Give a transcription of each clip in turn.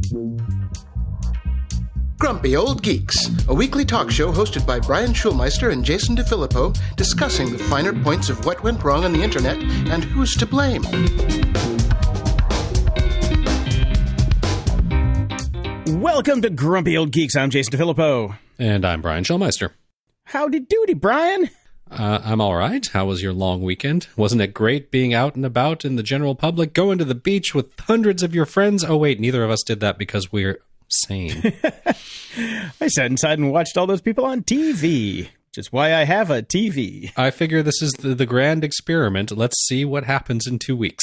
Grumpy Old Geeks, a weekly talk show hosted by Brian Schulmeister and Jason DeFilippo, discussing the finer points of what went wrong on the internet and who's to blame. Welcome to Grumpy Old Geeks. I'm Jason DeFilippo. And I'm Brian Schulmeister. Howdy doody, Brian. I'm all right. How was your long weekend? Wasn't it great being out and about in the general public, going to the beach with hundreds of your friends? Oh, wait, neither of us did that because we're sane. I sat inside and watched all those people on TV, which is why I have a TV. I figure this is the grand experiment. Let's see what happens in 2 weeks.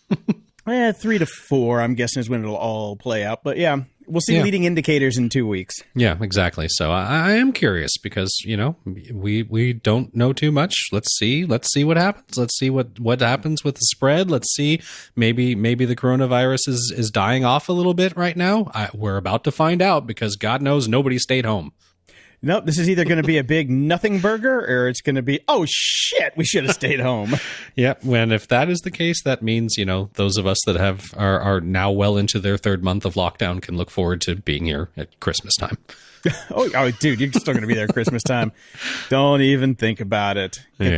3 to 4, I'm guessing, is when it'll all play out. But yeah, we'll see leading indicators in 2 weeks. Yeah, exactly. So I am curious because, you know, we don't know too much. Let's see what happens. Let's see what happens with the spread. Let's see. Maybe the coronavirus is dying off a little bit right now. We're about to find out because God knows nobody stayed home. Nope, this is either going to be a big nothing burger or it's going to be, oh, shit, we should have stayed home. Yeah, and if that is the case, that means, you know, those of us that are now well into their third month of lockdown can look forward to being here at Christmas time. oh, dude, you're still going to be there at Christmas time. Don't even think about it.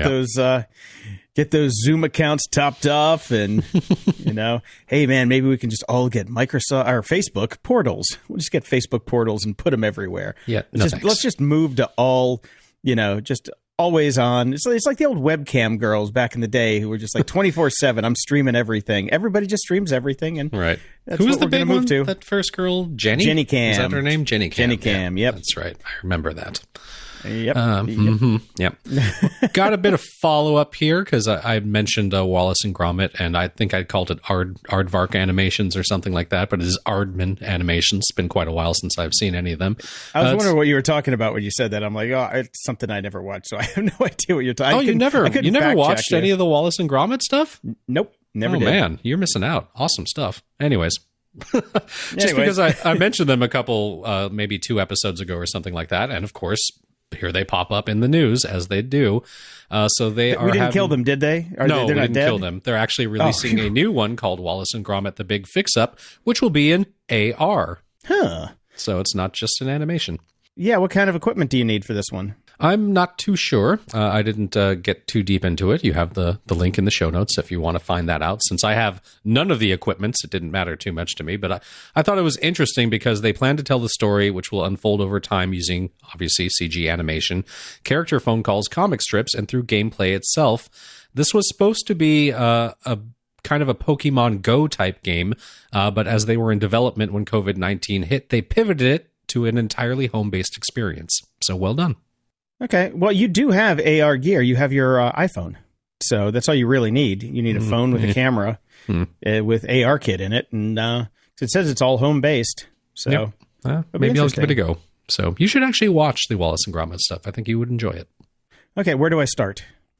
Get those Zoom accounts topped off and, you know, hey, man, maybe we can just all get Microsoft or Facebook portals. We'll just get Facebook portals and put them everywhere. Yeah, let's just move to all, you know, just always on. It's like the old webcam girls back in the day who were just like 24/7. I'm streaming everything. Everybody just streams everything. And right. That's Who was what the we're big gonna one? move to. That first girl, Jenny? Jenny Cam. Is that her name? Jenny Cam. Jenny Cam, yep. That's right. I remember that. Yep. Yep. Got a bit of follow-up here because I mentioned Wallace and Gromit, and I think I called it Aardvark Animations or something like that, but it is Aardman Animations. It's been quite a while since I've seen any of them. I was wondering what you were talking about when you said that. I'm like, oh, it's something I never watched, so I have no idea what you're talking about. Oh, you never watched any of the Wallace and Gromit stuff? Nope, never did. Oh, man, you're missing out. Awesome stuff. Anyways. Because I mentioned them a couple, maybe 2 episodes ago or something like that, and of course, here they pop up in the news as they do. So we didn't kill them, did they? No, we didn't kill them. They're actually releasing a new one called Wallace and Gromit: The Big Fix-Up, which will be in AR. Huh. So it's not just an animation. Yeah, what kind of equipment do you need for this one? I'm not too sure. I didn't get too deep into it. You have the link in the show notes if you want to find that out. Since I have none of the equipments, it didn't matter too much to me. But I thought it was interesting because they plan to tell the story, which will unfold over time using, obviously, CG animation, character phone calls, comic strips, and through gameplay itself. This was supposed to be a kind of a Pokemon Go type game, but as they were in development when COVID-19 hit, they pivoted it to an entirely home-based experience. So well done. Okay. Well, you do have AR gear. You have your iPhone. So that's all you really need. You need a phone with a camera with ARKit in it. And it says it's all home-based. So maybe I'll give it a go. So you should actually watch the Wallace and Gromit stuff. I think you would enjoy it. Okay. Where do I start?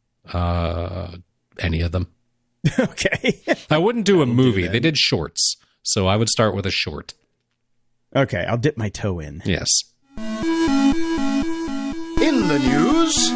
Any of them. Okay. I wouldn't do a movie. They did shorts. So I would start with a short. Okay. I'll dip my toe in. Yes. In the news,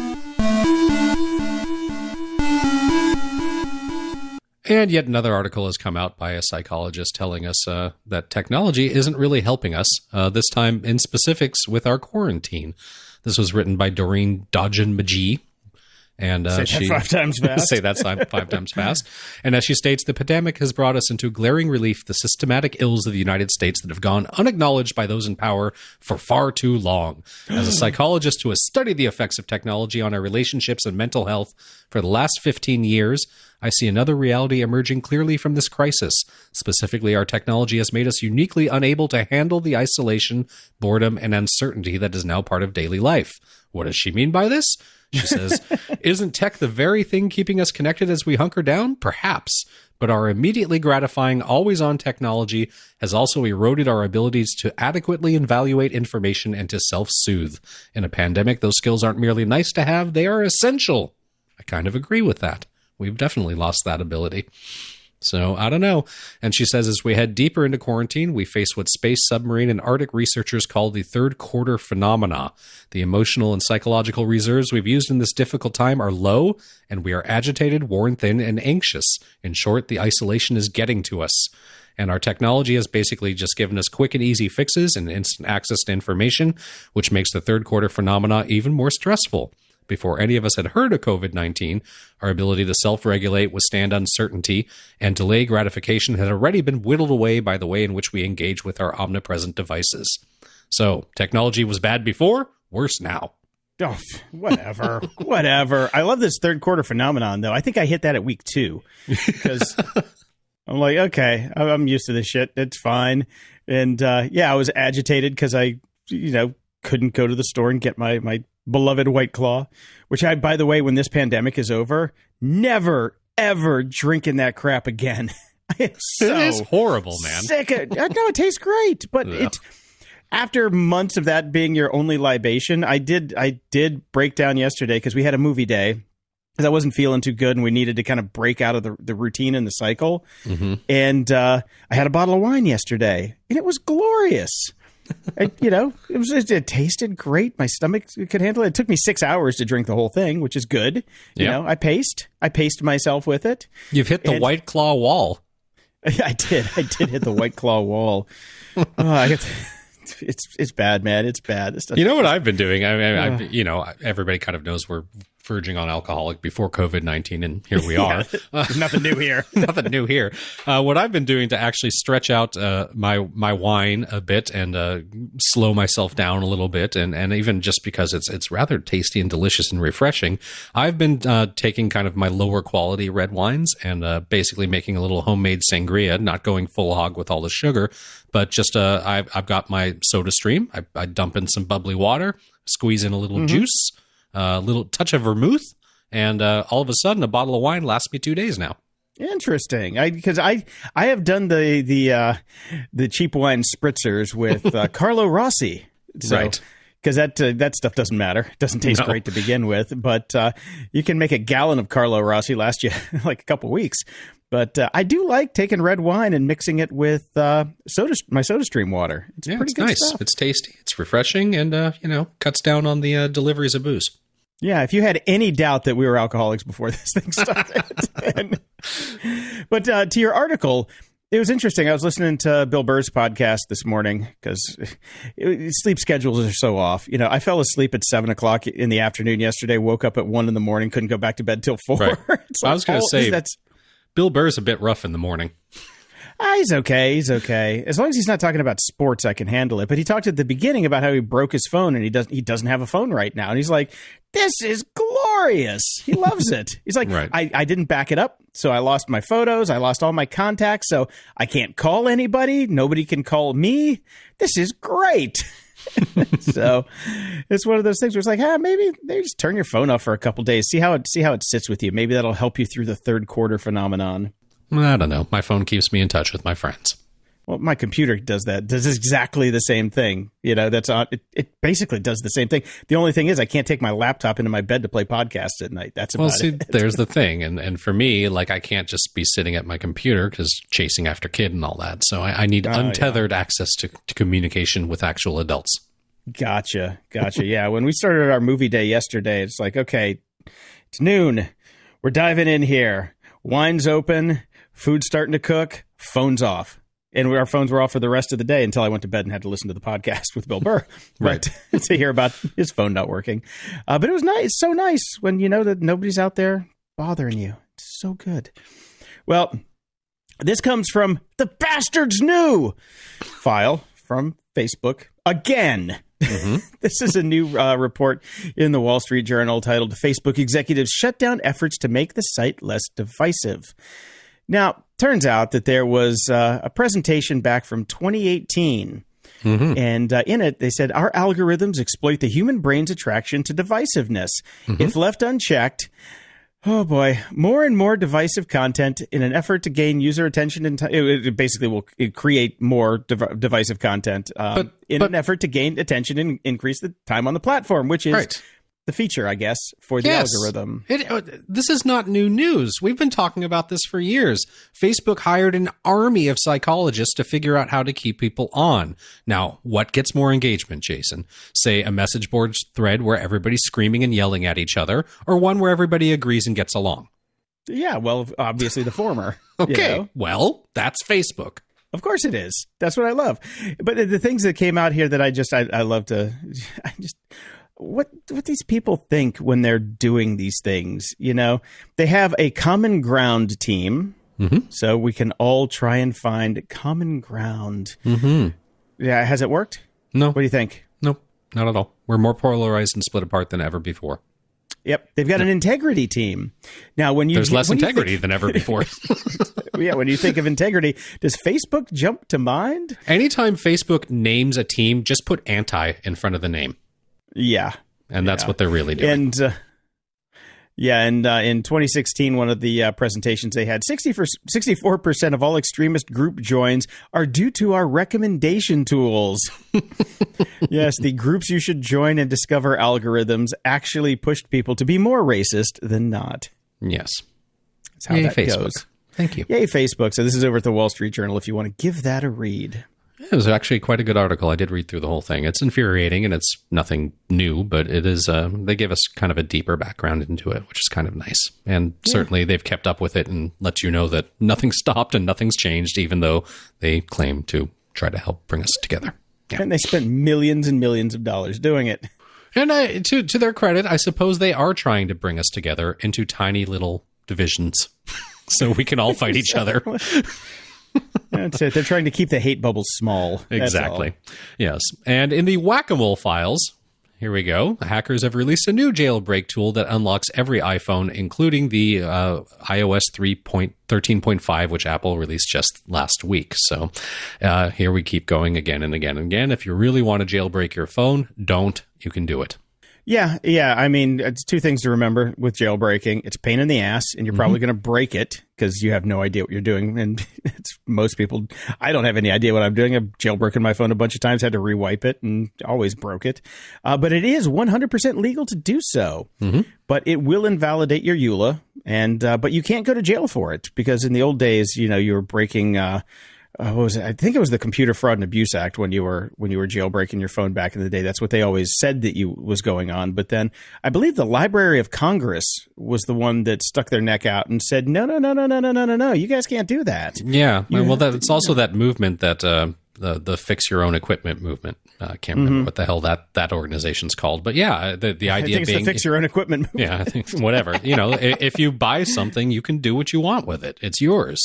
and yet another article has come out by a psychologist telling us that technology isn't really helping us, this time in specifics with our quarantine. This was written by Doreen Dodgen-Magee. And say that 5 times fast. Say that 5 times fast. And as she states, the pandemic has brought us into glaring relief the systematic ills of the United States that have gone unacknowledged by those in power for far too long. As a psychologist who has studied the effects of technology on our relationships and mental health for the last 15 years, I see another reality emerging clearly from this crisis. Specifically, our technology has made us uniquely unable to handle the isolation, boredom, and uncertainty that is now part of daily life. What does she mean by this? She says, isn't tech the very thing keeping us connected as we hunker down? Perhaps. But our immediately gratifying, always-on technology has also eroded our abilities to adequately evaluate information and to self-soothe. In a pandemic, those skills aren't merely nice to have, they are essential. I kind of agree with that. We've definitely lost that ability. So, I don't know. And she says, as we head deeper into quarantine, we face what space, submarine, and Arctic researchers call the third quarter phenomena. The emotional and psychological reserves we've used in this difficult time are low, and we are agitated, worn thin, and anxious. In short, the isolation is getting to us. And our technology has basically just given us quick and easy fixes and instant access to information, which makes the third quarter phenomena even more stressful. Before any of us had heard of COVID-19, our ability to self-regulate, withstand uncertainty, and delay gratification had already been whittled away by the way in which we engage with our omnipresent devices. So, technology was bad before, worse now. Oh, whatever. Whatever. I love this third quarter phenomenon, though. I think I hit that at week 2 because I'm like, okay, I'm used to this shit. It's fine. And I was agitated because I, couldn't go to the store and get my beloved White Claw, which I, by the way, when this pandemic is over, never, ever drinking that crap again. I am so it is horrible, man. Sick of, no, it tastes great, but after months of that being your only libation, I did break down yesterday because we had a movie day because I wasn't feeling too good and we needed to kind of break out of the routine and the cycle. Mm-hmm. And I had a bottle of wine yesterday and it was glorious. It tasted great. My stomach could handle it. It took me 6 hours to drink the whole thing, which is good. I paced myself with it. You've hit the White Claw wall. I did hit the White Claw wall. It's bad, man. It's bad. You know what I've been doing? Everybody kind of knows we're verging on alcoholic before COVID-19, and here we are. There's nothing new here. Nothing new here. What I've been doing to actually stretch out my wine a bit and slow myself down a little bit, and even just because it's rather tasty and delicious and refreshing, I've been taking kind of my lower quality red wines and basically making a little homemade sangria, not going full hog with all the sugar, but just I've got my soda stream. I dump in some bubbly water, squeeze in a little juice, a little touch of vermouth, and all of a sudden a bottle of wine lasts me 2 days now. Interesting. Because I have done the cheap wine spritzers with Carlo Rossi. So, right. Because that stuff doesn't matter. It doesn't taste great to begin with. But you can make a gallon of Carlo Rossi last you like a couple weeks. But I do like taking red wine and mixing it with my SodaStream water. It's pretty good nice stuff. It's tasty. It's refreshing, and cuts down on the deliveries of booze. Yeah, if you had any doubt that we were alcoholics before this thing started. But to your article, it was interesting. I was listening to Bill Burr's podcast this morning because sleep schedules are so off. I fell asleep at 7:00 in the afternoon yesterday, woke up at 1 in the morning, couldn't go back to bed till 4. Right. I was going to say, Bill Burr's a bit rough in the morning. He's okay. He's okay. As long as he's not talking about sports, I can handle it. But he talked at the beginning about how he broke his phone and he doesn't have a phone right now. And he's like, this is glorious. He loves it. He's like, right. I didn't back it up. So I lost my photos. I lost all my contacts. So I can't call anybody. Nobody can call me. This is great. So it's one of those things where it's like, maybe just turn your phone off for a couple days. See how it sits with you. Maybe that'll help you through the third quarter phenomenon. I don't know. My phone keeps me in touch with my friends. Well, my computer does that. Does exactly the same thing. It basically does the same thing. The only thing is I can't take my laptop into my bed to play podcasts at night. That's about it. There's the thing. And for me, like, I can't just be sitting at my computer because chasing after kid and all that. So I need untethered access to communication with actual adults. Gotcha. Yeah. When we started our movie day yesterday, it's like, okay, it's noon. We're diving in here. Wine's open. Food's starting to cook. Phone's off. And our phones were off for the rest of the day until I went to bed and had to listen to the podcast with Bill Burr. Right. To hear about his phone not working. But it was nice. It's so nice when you know that nobody's out there bothering you. It's so good. Well, this comes from the Bastards New file from Facebook again. Mm-hmm. This is a new report in the Wall Street Journal titled Facebook Executives Shut Down Efforts to Make the Site Less Divisive. Now, turns out that there was a presentation back from 2018, and in it, they said, our algorithms exploit the human brain's attraction to divisiveness. If left unchecked, oh boy, more and more divisive content in an effort to gain user attention. And it basically will create more divisive content in an effort to gain attention and increase the time on the platform, which is the feature, I guess, for the algorithm. This is not new news. We've been talking about this for years. Facebook hired an army of psychologists to figure out how to keep people on. Now, what gets more engagement, Jason? Say a message board thread where everybody's screaming and yelling at each other, or one where everybody agrees and gets along? Yeah, well, obviously the former. Okay, well, that's Facebook. Of course it is. That's what I love. But the things that came out here that I love to, what these people think when they're doing these things, you know, they have a common ground team. Mm-hmm. So we can all try and find common ground. Mm-hmm. Yeah. Has it worked? No. What do you think? Nope. Not at all. We're more polarized and split apart than ever before. Yep. They've got an integrity team. Now, there's less integrity than ever before. Yeah. When you think of integrity, does Facebook jump to mind? Anytime Facebook names a team, just put anti in front of the name. Yeah. And that's what they're really doing. And in 2016, one of the presentations they had, 64% of all extremist group joins are due to our recommendation tools. Yes, the groups you should join and discover algorithms actually pushed people to be more racist than not. Yes. That's how that Facebook goes. Thank you. Yay, Facebook. So this is over at the Wall Street Journal if you want to give that a read. It was actually quite a good article. I did read through the whole thing. It's infuriating and it's nothing new, but it is. They give us kind of a deeper background into it, which is kind of nice. And certainly they've kept up with it and let you know that nothing stopped and nothing's changed, even though they claim to try to help bring us together. Yeah. And they spent millions and millions of dollars doing it. And to their credit, I suppose they are trying to bring us together into tiny little divisions so we can all fight each other. That's it. They're trying to keep the hate bubble small. Exactly. Yes. And in the Whack-A-Mole files, here we go. Hackers have released a new jailbreak tool that unlocks every iPhone, including the iOS 13.5, which Apple released just last week. So here we keep going again and again and again. If you really want to jailbreak your phone, don't. You can do it. Yeah. I mean, it's two things to remember with jailbreaking. It's a pain in the ass, and you're probably going to break it because you have no idea what you're doing. And it's most people, I don't have any idea what I'm doing. I've jailbroken my phone a bunch of times, had to rewipe it, and always broke it. But it is 100% legal to do so. Mm-hmm. But it will invalidate your EULA, and but you can't go to jail for it because in the old days, you know, you were breaking. What was it? I think it was the Computer Fraud and Abuse Act when you were jailbreaking your phone back in the day. That's what they always said that was going on. But then I believe the Library of Congress was the one that stuck their neck out and said, no, you guys can't do that. Yeah. It's also that movement that the Fix Your Own Equipment movement. I can't remember what the hell that organization's called. But yeah, the idea I think it's being the Fix Your Own Equipment movement. Yeah, I think whatever. You know, if you buy something, you can do what you want with it. It's yours.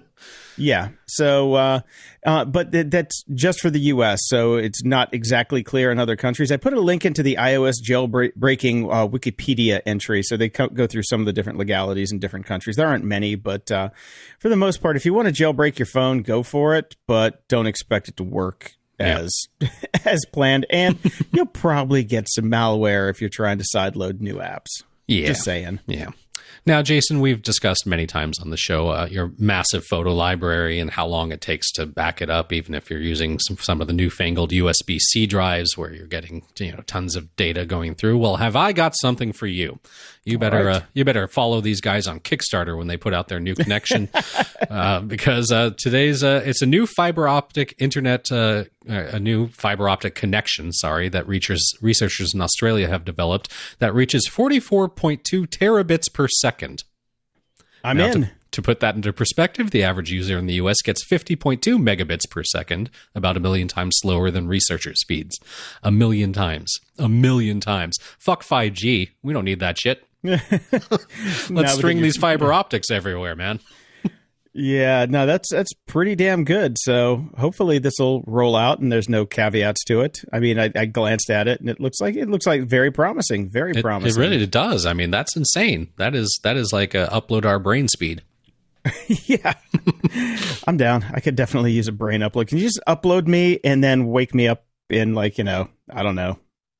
Yeah. So, but that's just for the U.S., so it's not exactly clear in other countries. I put a link into the iOS jailbreaking Wikipedia entry, so they go through some of the different legalities in different countries. There aren't many, but for the most part, if you want to jailbreak your phone, go for it, but don't expect it to work as planned. And you'll probably get some malware if you're trying to sideload new apps. Yeah. Just saying. Yeah. Now, Jason, we've discussed many times on the show your massive photo library and how long it takes to back it up, even if you're using some of the newfangled USB-C drives where you're getting tons of data going through. Well, have I got something for you? You better follow these guys on Kickstarter when they put out their new connection because today's it's a new fiber optic internet, a new fiber optic connection. That researchers in Australia have developed that reaches 44.2 terabits per second. I'm in. To put that into perspective, the average user in the U.S. gets 50.2 megabits per second, about 1 million times slower than researcher speeds. 1 million times. 1 million times. Fuck 5G. We don't need that shit. Let's string these fiber optics everywhere, man. Yeah, no, that's pretty damn good. So hopefully this will roll out and there's no caveats to it. I mean, I glanced at it and it looks like very promising. Very promising. It really does. I mean, that's insane. That is like upload our brain speed. Yeah, I'm down. I could definitely use a brain upload. Can you just upload me and then wake me up in I don't know,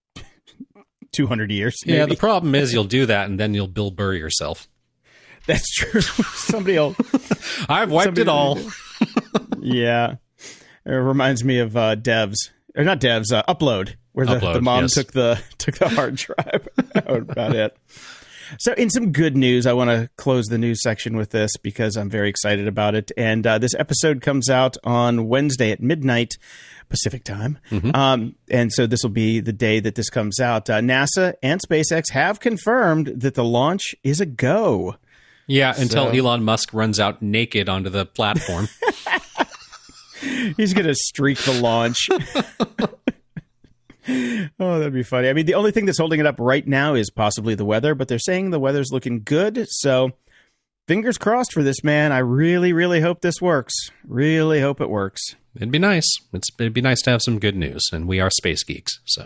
200 years? Maybe? Yeah, the problem is you'll do that and then you'll Bill Burr yourself. That's true. Somebody will. I've wiped it all. Yeah. It reminds me of Devs. Or not Devs, Upload, where the mom took the hard drive. That was about it. So in some good news, I want to close the news section with this because I'm very excited about it. And this episode comes out on Wednesday at midnight Pacific time. Mm-hmm. And so this will be the day that this comes out. NASA and SpaceX have confirmed that the launch is a go. Yeah, until Elon Musk runs out naked onto the platform. He's going to streak the launch. Oh, that'd be funny. I mean, the only thing that's holding it up right now is possibly the weather, but they're saying the weather's looking good. So fingers crossed for this, man. I really, really hope this works. Really hope it works. It'd be nice. It'd be nice to have some good news, and we are space geeks, so.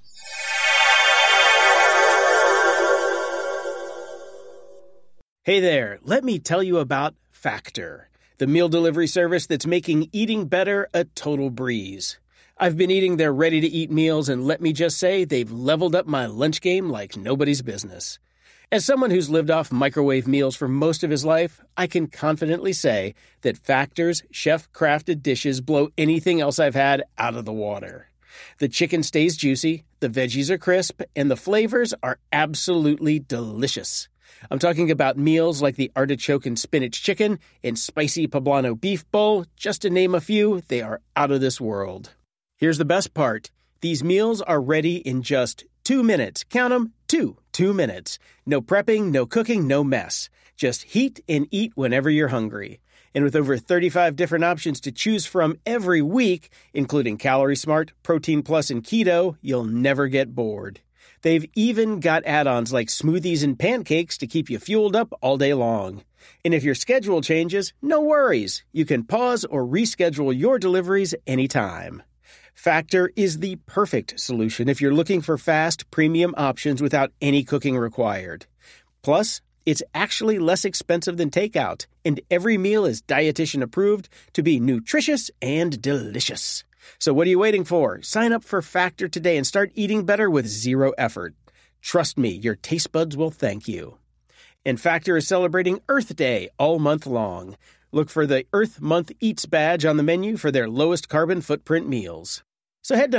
Hey there, let me tell you about Factor, the meal delivery service that's making eating better a total breeze. I've been eating their ready-to-eat meals, and let me just say, they've leveled up my lunch game like nobody's business. As someone who's lived off microwave meals for most of his life, I can confidently say that Factor's chef-crafted dishes blow anything else I've had out of the water. The chicken stays juicy, the veggies are crisp, and the flavors are absolutely delicious. I'm talking about meals like the artichoke and spinach chicken and spicy poblano beef bowl. Just to name a few, they are out of this world. Here's the best part. These meals are ready in just 2 minutes. Count them, 2 minutes. No prepping, no cooking, no mess. Just heat and eat whenever you're hungry. And with over 35 different options to choose from every week, including Calorie Smart, Protein Plus, and Keto, you'll never get bored. They've even got add-ons like smoothies and pancakes to keep you fueled up all day long. And if your schedule changes, no worries. You can pause or reschedule your deliveries anytime. Factor is the perfect solution if you're looking for fast, premium options without any cooking required. Plus, it's actually less expensive than takeout, and every meal is dietitian approved to be nutritious and delicious. So what are you waiting for? Sign up for Factor today and start eating better with zero effort. Trust me, your taste buds will thank you. And Factor is celebrating Earth Day all month long. Look for the Earth Month Eats badge on the menu for their lowest carbon footprint meals. So head to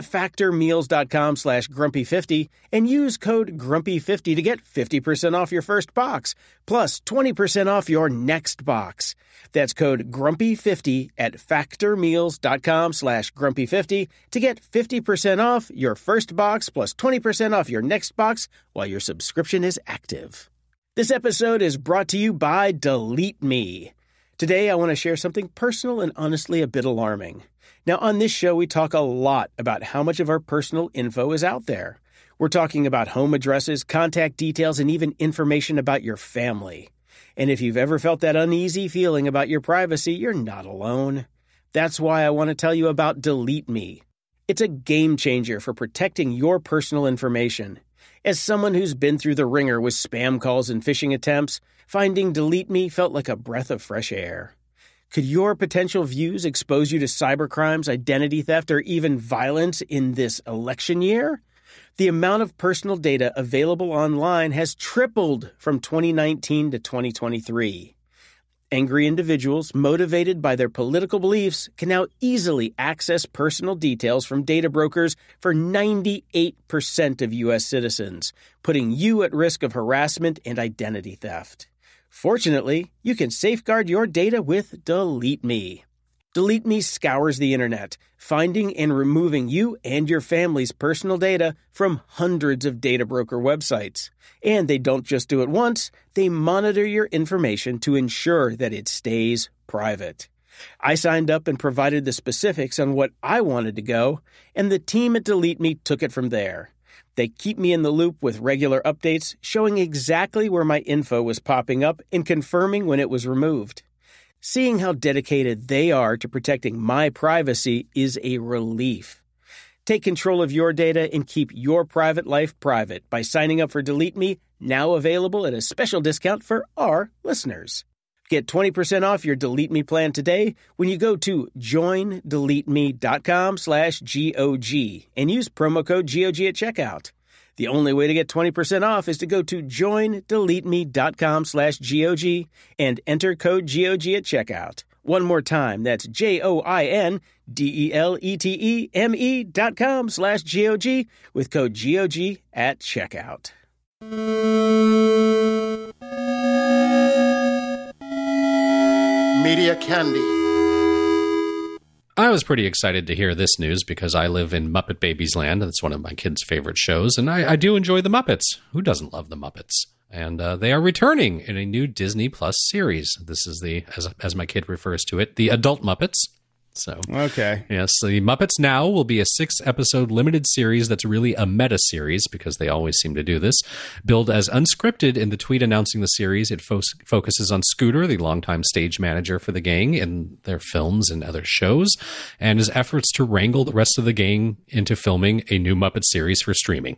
factormeals.com/grumpy50 and use code grumpy50 to get 50% off your first box, plus 20% off your next box. That's code grumpy50 at factormeals.com/grumpy50 to get 50% off your first box, plus 20% off your next box while your subscription is active. This episode is brought to you by Delete Me. Today, I want to share something personal and honestly a bit alarming. Now, on this show, we talk a lot about how much of our personal info is out there. We're talking about home addresses, contact details, and even information about your family. And if you've ever felt that uneasy feeling about your privacy, you're not alone. That's why I want to tell you about Delete Me. It's a game changer for protecting your personal information. As someone who's been through the ringer with spam calls and phishing attempts, finding Delete Me felt like a breath of fresh air. Could your potential views expose you to cybercrimes, identity theft, or even violence in this election year? The amount of personal data available online has tripled from 2019 to 2023. Angry individuals, motivated by their political beliefs, can now easily access personal details from data brokers for 98% of U.S. citizens, putting you at risk of harassment and identity theft. Fortunately, you can safeguard your data with Delete Me. Delete Me scours the internet, finding and removing you and your family's personal data from hundreds of data broker websites. And they don't just do it once, they monitor your information to ensure that it stays private. I signed up and provided the specifics on what I wanted to go, and the team at Delete Me took it from there. They keep me in the loop with regular updates, showing exactly where my info was popping up and confirming when it was removed. Seeing how dedicated they are to protecting my privacy is a relief. Take control of your data and keep your private life private by signing up for Delete Me, now available at a special discount for our listeners. Get 20% off your Delete Me plan today when you go to joindeleteme.com/GOG and use promo code GOG at checkout. The only way to get 20% off is to go to joindeleteme.com/GOG and enter code GOG at checkout. One more time, that's joindeleteme.com/GOG with code GOG at checkout. Media Candy. I was pretty excited to hear this news because I live in Muppet Babies Land. That's one of my kids' favorite shows, and I do enjoy the Muppets. Who doesn't love the Muppets? And they are returning in a new Disney Plus series. This is the, as my kid refers to it, the Adult Muppets. So, okay. Yes, the Muppets Now will be a 6-episode limited series that's really a meta series, because they always seem to do this. Billed as unscripted in the tweet announcing the series, it focuses on Scooter, the longtime stage manager for the gang in their films and other shows, and his efforts to wrangle the rest of the gang into filming a new Muppet series for streaming.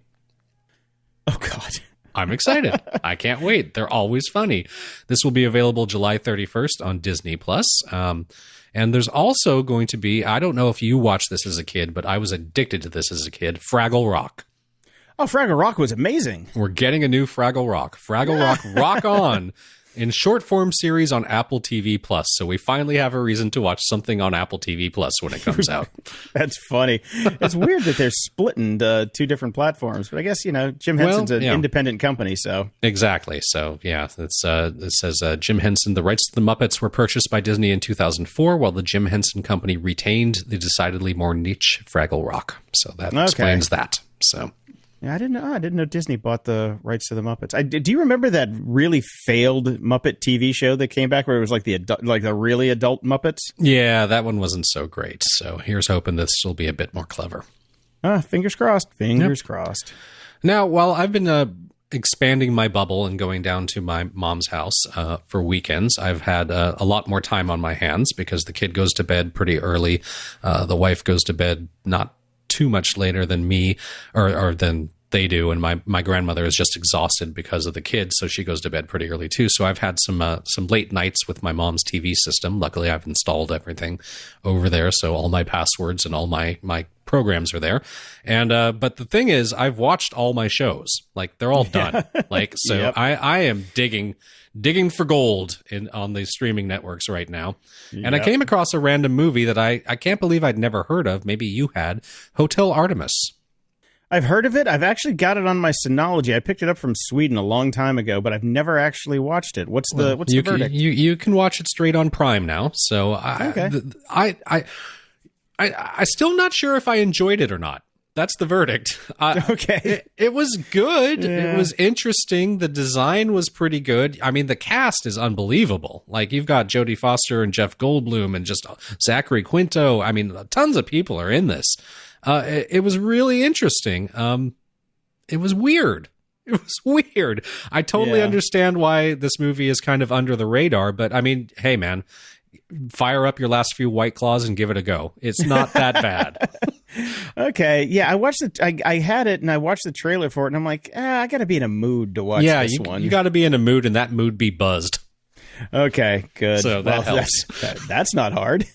Oh, God. I'm excited. I can't wait. They're always funny. This will be available July 31st on Disney+. And there's also going to be, I don't know if you watched this as a kid, but I was addicted to this as a kid, Fraggle Rock. Oh, Fraggle Rock was amazing. We're getting a new Fraggle Rock. Fraggle Rock Rock On in short form series on Apple TV+. So we finally have a reason to watch something on Apple TV+ when it comes out. That's funny. It's weird that they're splitting the 2 different platforms, but I guess, Jim Henson's an independent company, so. Exactly. So, yeah, it says Jim Henson, the rights to the Muppets were purchased by Disney in 2004, while the Jim Henson Company retained the decidedly more niche Fraggle Rock. So that explains that. So. Yeah, I didn't know Disney bought the rights to the Muppets. Do you remember that really failed Muppet TV show that came back where it was like the really adult Muppets? Yeah, that one wasn't so great. So here's hoping this will be a bit more clever. Fingers crossed. Fingers crossed. Now, while I've been expanding my bubble and going down to my mom's house for weekends, I've had a lot more time on my hands because the kid goes to bed pretty early. The wife goes to bed not too much later than me or than they do, and my grandmother is just exhausted because of the kids, so she goes to bed pretty early too. So I've had some late nights with my mom's TV system. Luckily, I've installed everything over there, so all my passwords and all my programs are there. And but the thing is, I've watched all my shows. Like, they're all done. Like, so yep. I am digging for gold on the streaming networks right now. Yep. And I came across a random movie that I can't believe I'd never heard of. Maybe you had. Hotel Artemis. I've heard of it. I've actually got it on my Synology. I picked it up from Sweden a long time ago, but I've never actually watched it. What's the verdict? You can watch it straight on Prime now. So I'm still not sure if I enjoyed it or not. That's the verdict. Okay. It was good. Yeah. It was interesting. The design was pretty good. I mean, the cast is unbelievable. Like, you've got Jodie Foster and Jeff Goldblum and just Zachary Quinto. I mean, tons of people are in this. It was really interesting. It was weird. It was weird. I totally understand why this movie is kind of under the radar, but I mean, hey man, fire up your last few White Claws and give it a go. It's not that bad. Okay. Yeah, I watched it. I had it and I watched the trailer for it and I'm like, I got to be in a mood to watch this one. You got to be in a mood, and that mood be buzzed. Okay, good. So that helps. That's not hard.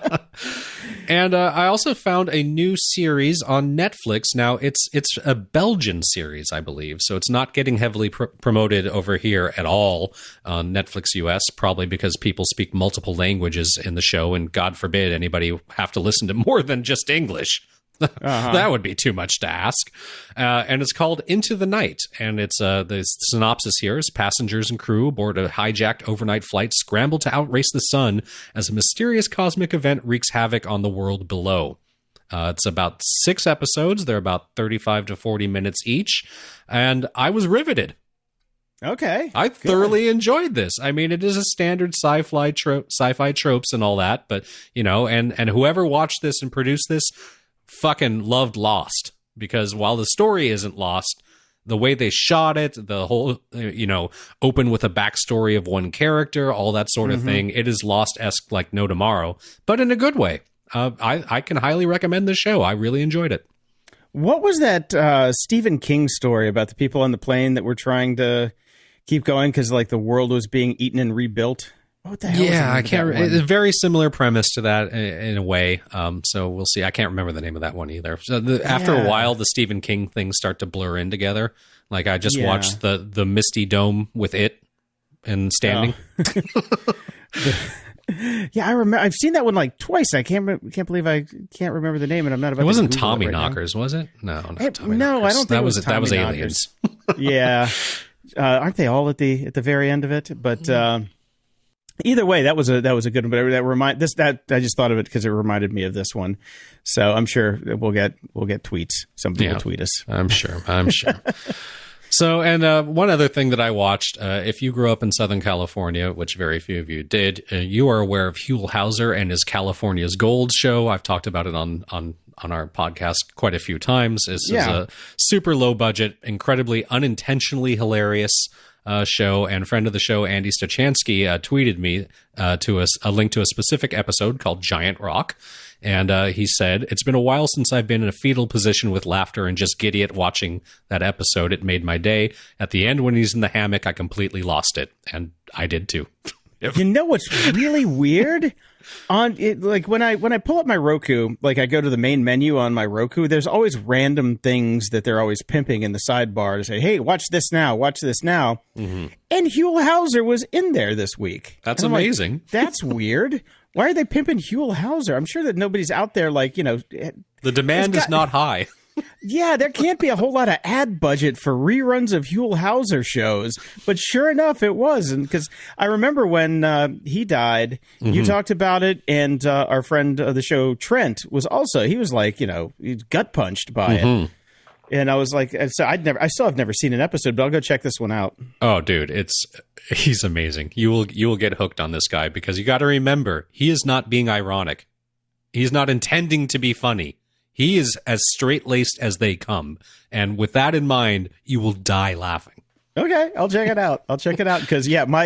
And I also found a new series on Netflix. Now, it's a Belgian series, I believe, so it's not getting heavily promoted over here at all on Netflix US, probably because people speak multiple languages in the show, and God forbid anybody have to listen to more than just English. That would be too much to ask. And it's called Into the Night. And it's the synopsis here is passengers and crew aboard a hijacked overnight flight scramble to outrace the sun as a mysterious cosmic event wreaks havoc on the world below. It's about 6 episodes. They're about 35 to 40 minutes each. And I was riveted. Okay. I thoroughly enjoyed this. I mean, it is a standard sci-fi tropes and all that. But, and whoever watched this and produced this fucking loved Lost, because while the story isn't lost, the way they shot it, the whole, open with a backstory of one character, all that sort of thing, it is Lost-esque like no tomorrow, but in a good way. I can highly recommend this show. I really enjoyed it. What was that Stephen King story about the people on the plane that were trying to keep going because like the world was being eaten and rebuilt? What the hell? Yeah, I can't. It's a very similar premise to that in a way. So we'll see. I can't remember the name of that one either. So after a while, the Stephen King things start to blur in together. Like I just watched the Misty Dome with it and Standing. Yeah, I remember. I've seen that one like twice. I can't believe I can't remember the name, and I'm not about. It wasn't to Google Tommy it right Knockers, now. was it? No, not No, Tommy Knockers. I don't think that was that was Aliens. Yeah, aren't they all at the very end of it? But. Either way, that was a good one. But I just thought of it because it reminded me of this one. So I'm sure we'll get tweets. Somebody will tweet us. I'm sure. So, and one other thing that I watched, if you grew up in Southern California, which very few of you did, you are aware of Huell Hauser and his California's Gold show. I've talked about it on our podcast quite a few times. This is a super low budget, incredibly unintentionally hilarious show, and friend of the show, Andy Stachansky, tweeted me to a link to a specific episode called Giant Rock. And he said, "It's been a while since I've been in a fetal position with laughter and just giddy at watching that episode. It made my day. At the end, when he's in the hammock, I completely lost it." And I did too. You know what's really weird? On it, like when I pull up my Roku, like I go to the main menu on my Roku, there's always random things that they're always pimping in the sidebar to say, "Hey, watch this now, watch this now." Mm-hmm. And Huell Hauser was in there this week. That's amazing. Like, that's weird. Why are they pimping Huell Hauser? I'm sure that nobody's out there like, the demand is not high. Yeah, there can't be a whole lot of ad budget for reruns of Huell Hauser shows, but sure enough, it was. And because I remember when he died, you talked about it, and our friend of the show, Trent, he was like, he's gut punched by it. And I was like, so I still have never seen an episode, but I'll go check this one out. Oh, dude, he's amazing. You will get hooked on this guy because you got to remember, he is not being ironic. He's not intending to be funny. He is as straight-laced as they come. And with that in mind, you will die laughing. Okay, I'll check it out. Because,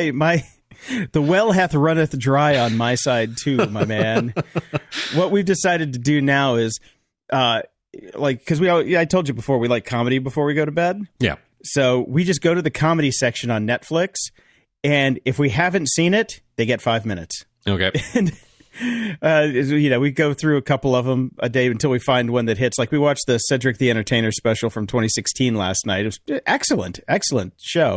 the well hath runneth dry on my side, too, my man. What we've decided to do now is, because I told you before, we like comedy before we go to bed. Yeah. So we just go to the comedy section on Netflix, and if we haven't seen it, they get 5 minutes. Okay. And we go through a couple of them a day until we find one that hits. Like we watched the Cedric the Entertainer special from 2016 last night. It was excellent show.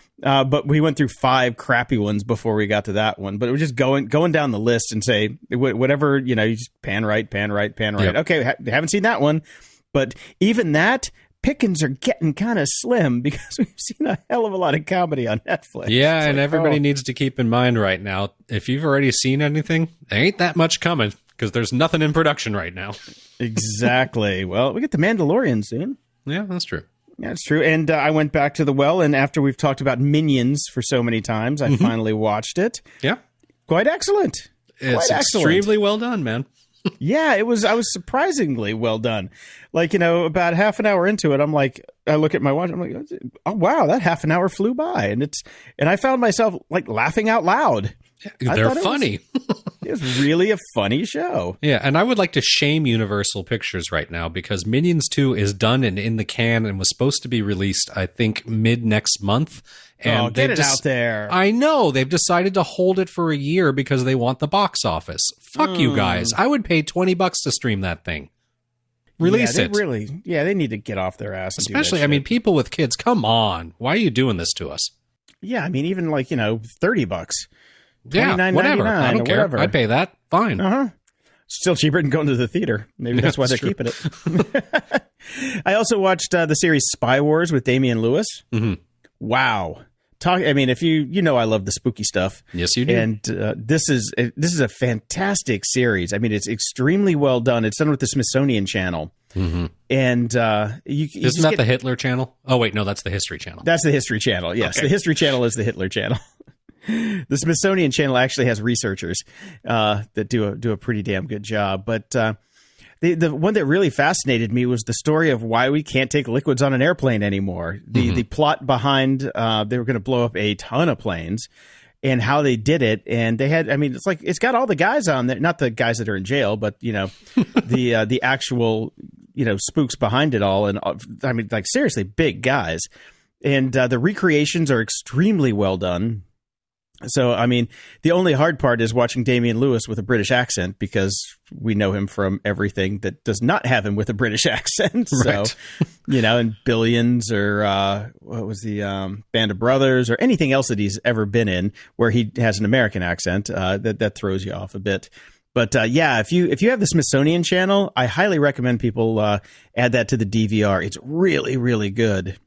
But we went through 5 crappy ones before we got to that one. But we're just going down the list and say whatever, you just pan right. Yep. Okay, haven't seen that one. But even that, pickings are getting kind of slim because we've seen a hell of a lot of comedy on Netflix. Yeah, and everybody needs to keep in mind right now, if you've already seen anything, there ain't that much coming because there's nothing in production right now. Exactly. Well, we get The Mandalorian soon. Yeah, that's true. Yeah, it's true. And I went back to the well, and after we've talked about Minions for so many times, I finally watched it. Yeah. Quite excellent. It's extremely well done, man. Yeah, I was surprisingly well done. Like, about half an hour into it, I look at my watch, I'm like, oh wow, that half an hour flew by. And I found myself like laughing out loud. They're funny. It was really a funny show. Yeah, and I would like to shame Universal Pictures right now because Minions 2 is done and in the can and was supposed to be released, I think, mid next month. And get it out there. I know. They've decided to hold it for a year because they want the box office. Fuck you guys. I would pay $20 to stream that thing. Release it. They need to get off their ass. And especially, I mean, people with kids, come on. Why are you doing this to us? Yeah, I mean, even like, $30. Yeah, whatever. I don't care. I'd pay that. Fine. Still cheaper than going to the theater. Maybe that's why they're keeping it. I also watched the series Spy Wars with Damian Lewis. Mm-hmm. Wow. I mean, if I love the spooky stuff. Yes, you do. And this is a fantastic series. I mean, it's extremely well done. It's done with the Smithsonian Channel. Mm-hmm. And isn't that the Hitler Channel? Oh, wait, no, that's the History Channel. That's the History Channel. Yes, okay. The History Channel is the Hitler Channel. The Smithsonian Channel actually has researchers that do a pretty damn good job. But the one that really fascinated me was the story of why we can't take liquids on an airplane anymore. The plot behind they were going to blow up a ton of planes and how they did it. And they had, I mean, it's got all the guys on there, not the guys that are in jail, but the actual spooks behind it all. And I mean, like seriously, big guys. And the recreations are extremely well done. So, I mean, the only hard part is watching Damian Lewis with a British accent because we know him from everything that does not have him with a British accent. Right. So, in Billions or what was the Band of Brothers or anything else that he's ever been in where he has an American accent, that throws you off a bit. But if you have the Smithsonian Channel, I highly recommend people add that to the DVR. It's really, really good.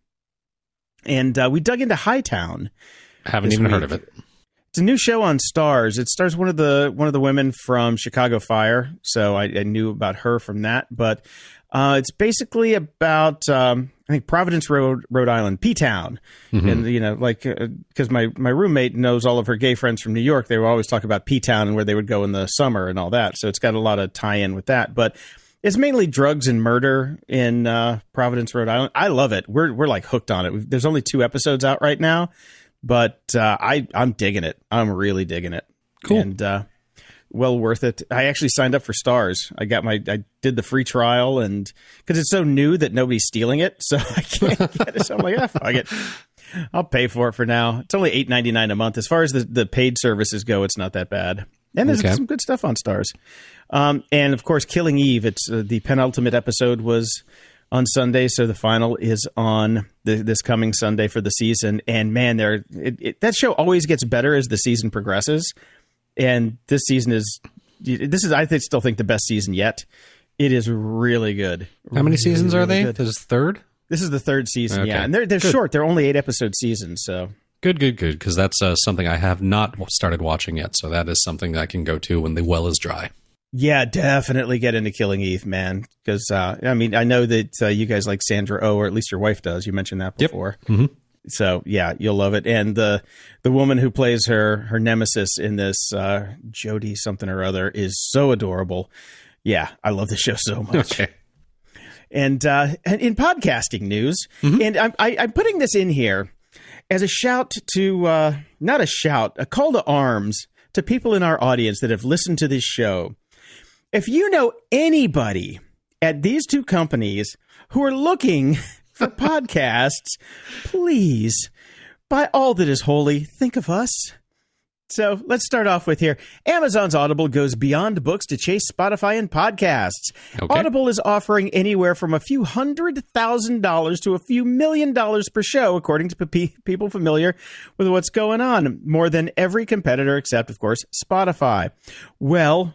And we dug into Hightown. I haven't even heard of it. It's a new show on Starz. It stars one of the women from Chicago Fire, so I knew about her from that. But it's basically about I think Providence, Rhode Island, P-Town. And, because my roommate knows all of her gay friends from New York. They would always talk about P-Town and where they would go in the summer and all that. So it's got a lot of tie-in with that. But it's mainly drugs and murder in Providence, Rhode Island. I love it. We're like hooked on it. There's only 2 episodes out right now, but I'm digging it. I'm really digging it. Cool. And well worth it. I actually signed up for Starz. I did the free trial, and because it's so new that nobody's stealing it, so I can't get it. So I'm like, fuck it. I'll pay for it for now. It's only $8.99 a month. As far as the paid services go, it's not that bad. And there's some good stuff on Starz. And of course, Killing Eve. It's the penultimate episode was on Sunday, so the final is on this coming Sunday for the season. And man, that show always gets better as the season progresses. And this season is I still think the best season yet. It is really good. How many seasons are they? Good. This is third? This is the 3rd season, okay. yeah. And they're short. They're only 8-episode seasons, so. Good, because that's something I have not started watching yet. So that is something I can go to when the well is dry. Yeah, definitely get into Killing Eve, man. Because, I know that you guys like Sandra Oh, or at least your wife does. You mentioned that before. Yep. Mm-hmm. So, yeah, you'll love it. And the woman who plays her nemesis in this, Jodie something or other, is so adorable. Yeah, I love the show so much. Okay. And in podcasting news, and I'm putting this in here as a shout to, not a shout, a call to arms to people in our audience that have listened to this show. If you know anybody at these 2 companies who are looking for podcasts, please, by all that is holy, think of us. So let's start off with here. Amazon's Audible goes beyond books to chase Spotify and podcasts. Okay. Audible is offering anywhere from a few $100,000 to a few $1 million per show, according to people familiar with what's going on. More than every competitor except, of course, Spotify. Well,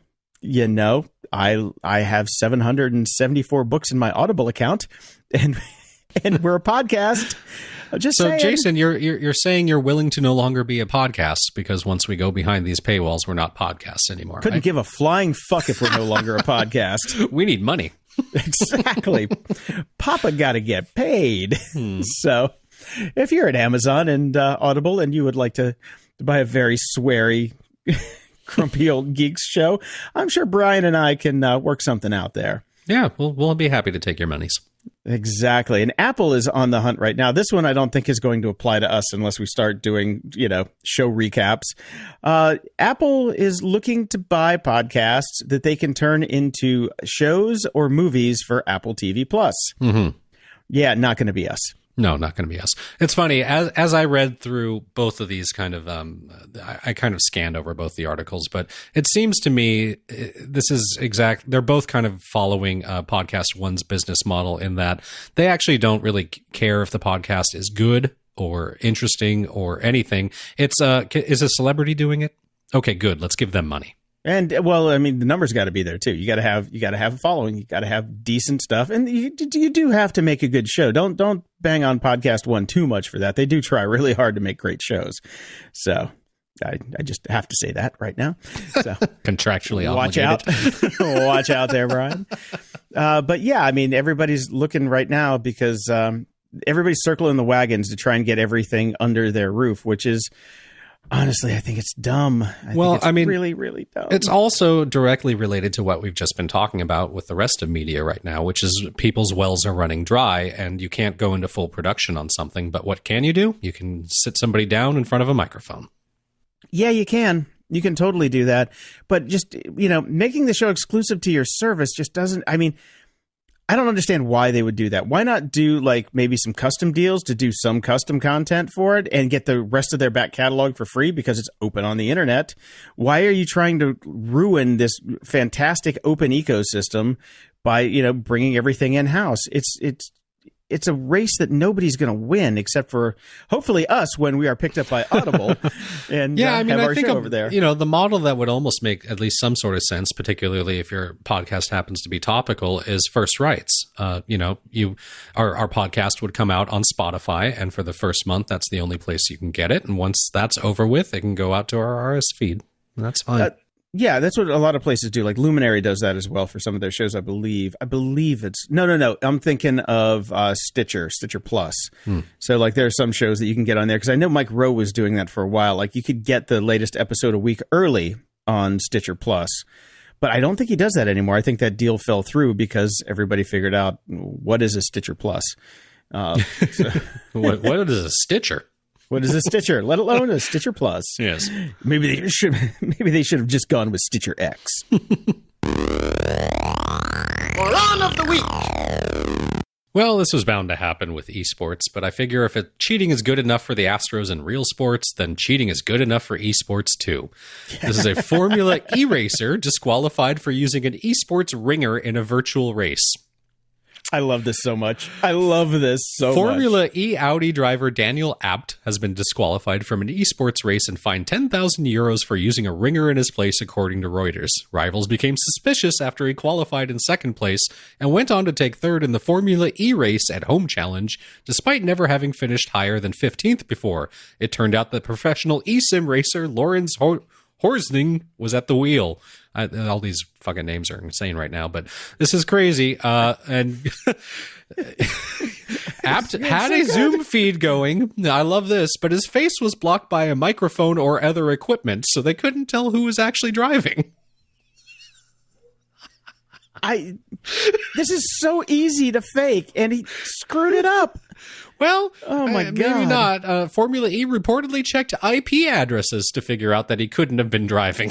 I have 774 books in my Audible account, and we're a podcast. Just so, saying. Jason, you're saying you're willing to no longer be a podcast because once we go behind these paywalls, we're not podcasts anymore. Couldn't give a flying fuck if we're no longer a podcast. We need money. Exactly. Papa got to get paid. So, if you're at Amazon and Audible and you would like to buy a very sweary, Grumpy Old Geeks show, I'm sure Brian and I can work something out there. Yeah, we'll be happy to take your monies. Exactly. And Apple is on the hunt right now. This one I don't think is going to apply to us unless we start doing, show recaps. Apple is looking to buy podcasts that they can turn into shows or movies for Apple TV Plus. Mm-hmm. Yeah, not going to be us. No, not going to be us. It's funny, as I read through both of these kind of, I kind of scanned over both the articles, but it seems to me this is they're both kind of following Podcast One's business model in that they actually don't really care if the podcast is good or interesting or anything. It's, is a celebrity doing it? Okay, good. Let's give them money. And well, I mean, the numbers got to be there too. You got to have a following. You got to have decent stuff, and you do have to make a good show. Don't bang on Podcast One too much for that. They do try really hard to make great shows. So I just have to say that right now. So contractually obligated. Watch out there, Brian. But yeah, I mean, everybody's looking right now because everybody's circling the wagons to try and get everything under their roof, which is. Honestly, I think it's dumb. I mean, really, really dumb. It's also directly related to what we've just been talking about with the rest of media right now, which is people's wells are running dry and you can't go into full production on something. But what can you do? You can sit somebody down in front of a microphone. Yeah, you can. You can totally do that. But just, making the show exclusive to your service just doesn't, I don't understand why they would do that. Why not do maybe some custom deals to do some custom content for it and get the rest of their back catalog for free because it's open on the internet? Why are you trying to ruin this fantastic open ecosystem by, bringing everything in house? It's a race that nobody's going to win except for hopefully us when we are picked up by Audible and have our show over there. The model that would almost make at least some sort of sense, particularly if your podcast happens to be topical, is first rights. Our podcast would come out on Spotify, and for the first month, that's the only place you can get it. And once that's over with, it can go out to our RSS feed. And that's fine. Yeah, that's what a lot of places do. Like Luminary does that as well for some of their shows, I believe. I believe it's... No. I'm thinking of Stitcher Plus. So, like, there are some shows that you can get on there. Because I know Mike Rowe was doing that for a while. Like, you could get the latest episode a week early on Stitcher Plus. But I don't think he does that anymore. I think that deal fell through because everybody figured out what is a Stitcher Plus. What is a Stitcher? What is a Stitcher? Let alone a Stitcher Plus. Yes. Maybe they should have just gone with Stitcher X. Moron of the week. Well, this was bound to happen with esports, but I figure if cheating is good enough for the Astros in real sports, then cheating is good enough for esports too. This is a Formula E racer disqualified for using an esports ringer in a virtual race. I love this so much. I love this so much. Formula E Audi driver Daniel Abt has been disqualified from an esports race and fined 10,000 euros for using a ringer in his place, according to Reuters. Rivals became suspicious after he qualified in second place and went on to take third in the Formula E race at Home Challenge, despite never having finished higher than 15th before. It turned out that professional eSIM racer Lorenz Horsning was at the wheel. All these fucking names are insane right now, but this is crazy. And Abt had a Zoom feed going. I love this, but his face was blocked by a microphone or other equipment, so they couldn't tell who was actually driving. This is so easy to fake, and he screwed it up. Well, oh my God. Maybe not. Formula E reportedly checked IP addresses to figure out that he couldn't have been driving.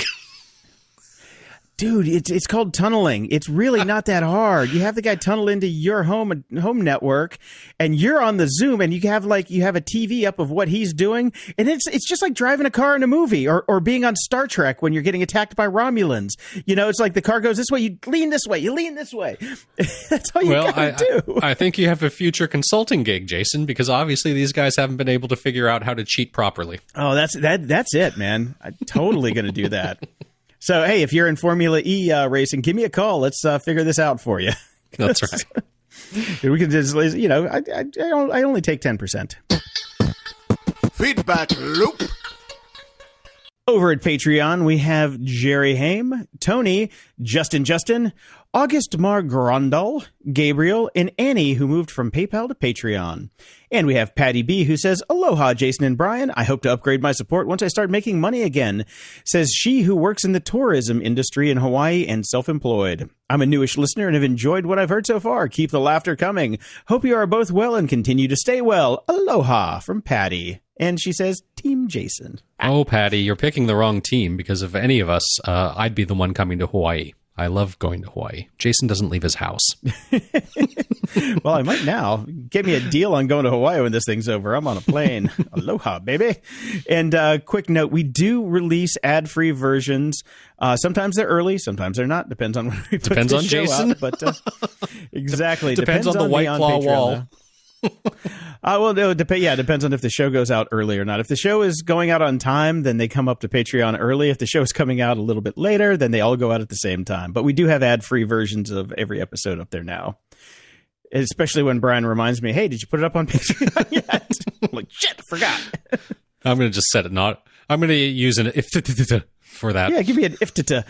Dude, it's called tunneling. It's really not that hard. You have the guy tunnel into your home network, and you're on the Zoom, and you have a TV up of what he's doing, and it's just like driving a car in a movie or being on Star Trek when you're getting attacked by Romulans. You know, it's like the car goes this way, you lean this way, you lean this way. That's all you gotta do. I think you have a future consulting gig, Jason, because obviously these guys haven't been able to figure out how to cheat properly. Oh, that's it, man. I'm totally gonna do that. So, hey, if you're in Formula E racing, give me a call. Let's figure this out for you. That's right. We can just, I only take 10%. Feedback loop. Over at Patreon, we have Jerry Haim, Tony, Justin, August Margrandal, Gabriel, and Annie, who moved from PayPal to Patreon. And we have Patty B, who says, Aloha, Jason and Brian. I hope to upgrade my support once I start making money again. Says she who works in the tourism industry in Hawaii and self-employed. I'm a newish listener and have enjoyed what I've heard so far. Keep the laughter coming. Hope you are both well and continue to stay well. Aloha from Patty. And she says, Team Jason. Oh, Patty, you're picking the wrong team because if any of us, I'd be the one coming to Hawaii. I love going to Hawaii. Jason doesn't leave his house. Well, I might now. Get me a deal on going to Hawaii when this thing's over. I'm on a plane. Aloha, baby. And quick note, we do release ad-free versions. Sometimes they're early, sometimes they're not. Depends on when we put Depends the on show Jason. out, but exactly. Depends on the White Claw wall. Well, no, it depends on if the show goes out early or not. If the show is going out on time, then they come up to Patreon early. If the show is coming out a little bit later, then they all go out at the same time. But we do have ad-free versions of every episode up there now. Especially when Brian reminds me, hey, did you put it up on Patreon yet? I'm like, shit, forgot. I'm going to just set it not. I'm going to use an if for that. Yeah, give me an if-ta-ta.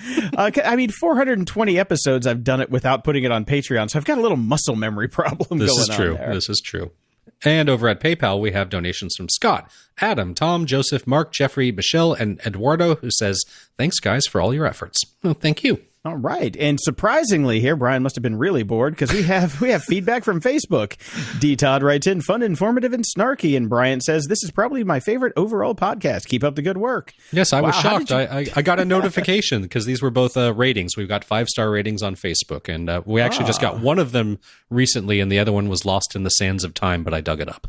420 episodes I've done it without putting it on Patreon, so I've got a little muscle memory problem going on there. This is true. And over at PayPal, we have donations from Scott, Adam, Tom, Joseph, Mark, Jeffrey, Michelle, and Eduardo, who says, thanks, guys, for all your efforts. Well, thank you. All right. And surprisingly here, Brian must have been really bored because we have feedback from Facebook. D. Todd writes in, fun, informative, and snarky. And Brian says, this is probably my favorite overall podcast. Keep up the good work. Yes, I was shocked. I got a notification because these were both ratings. We've got 5-star ratings on Facebook. And we actually just got one of them recently, and the other one was lost in the sands of time, but I dug it up.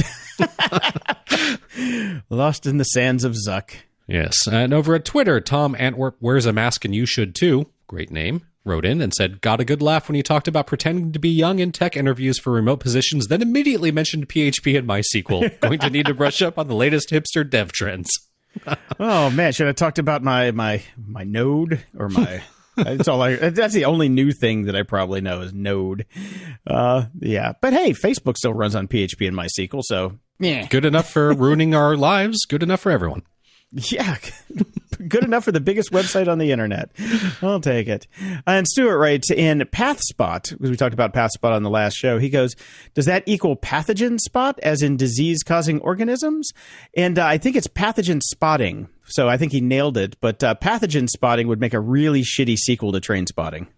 Lost in the sands of Zuck. Yes. And over at Twitter, Tom Antwerp wears a mask and you should too. Great name. Wrote in and said, got a good laugh when you talked about pretending to be young in tech interviews for remote positions, then immediately mentioned PHP and MySQL. Going to need to brush up on the latest hipster dev trends. Oh, man. Should I talked about my Node or my... That's the only new thing that I probably know is Node. Yeah. But hey, Facebook still runs on PHP and MySQL, so... Yeah. Good enough for ruining our lives. Good enough for everyone. Yeah, good enough for the biggest website on the internet. I'll take it. And Stuart writes, in PathSpot, because we talked about PathSpot on the last show, he goes, does that equal pathogen spot, as in disease-causing organisms? And I think it's pathogen spotting. So I think he nailed it. But pathogen spotting would make a really shitty sequel to Train Spotting.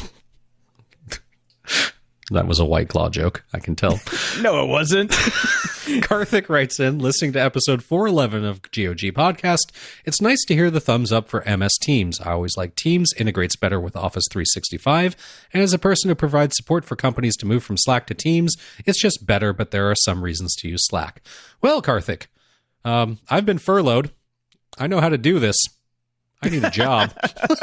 That was a White Claw joke, I can tell. No, it wasn't. Karthik writes in, listening to episode 411 of GOG Podcast, it's nice to hear the thumbs up for MS Teams. I always like Teams, integrates better with Office 365, and as a person who provides support for companies to move from Slack to Teams, it's just better, but there are some reasons to use Slack. Well, Karthik, I've been furloughed. I know how to do this. I need a job.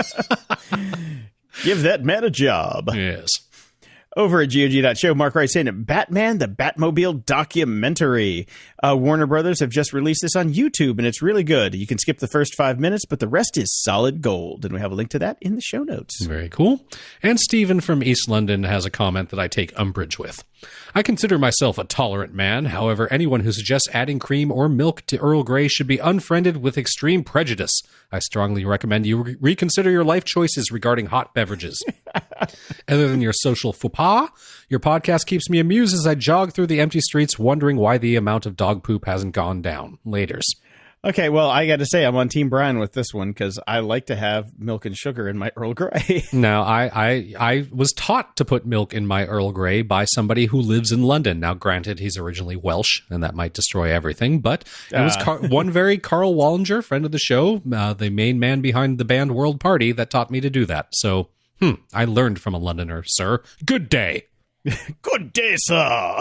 Give that man a job. Yes. Over at GOG.show, Mark writes in, Batman, the Batmobile documentary. Warner Brothers have just released this on YouTube, and it's really good. You can skip the first 5 minutes, but the rest is solid gold. And we have a link to that in the show notes. Very cool. And Stephen from East London has a comment that I take umbrage with. I consider myself a tolerant man. However, anyone who suggests adding cream or milk to Earl Grey should be unfriended with extreme prejudice. I strongly recommend you reconsider your life choices regarding hot beverages. Other than your social faux pas, your podcast keeps me amused as I jog through the empty streets wondering why the amount of dog poop hasn't gone down. Laters. Okay, well, I got to say, I'm on Team Brian with this one because I like to have milk and sugar in my Earl Grey. Now, I was taught to put milk in my Earl Grey by somebody who lives in London. Now, granted, he's originally Welsh, and that might destroy everything, but it was one very Carl Wallinger, friend of the show, the main man behind the band World Party, that taught me to do that. So, I learned from a Londoner, sir. Good day. Good day, sir.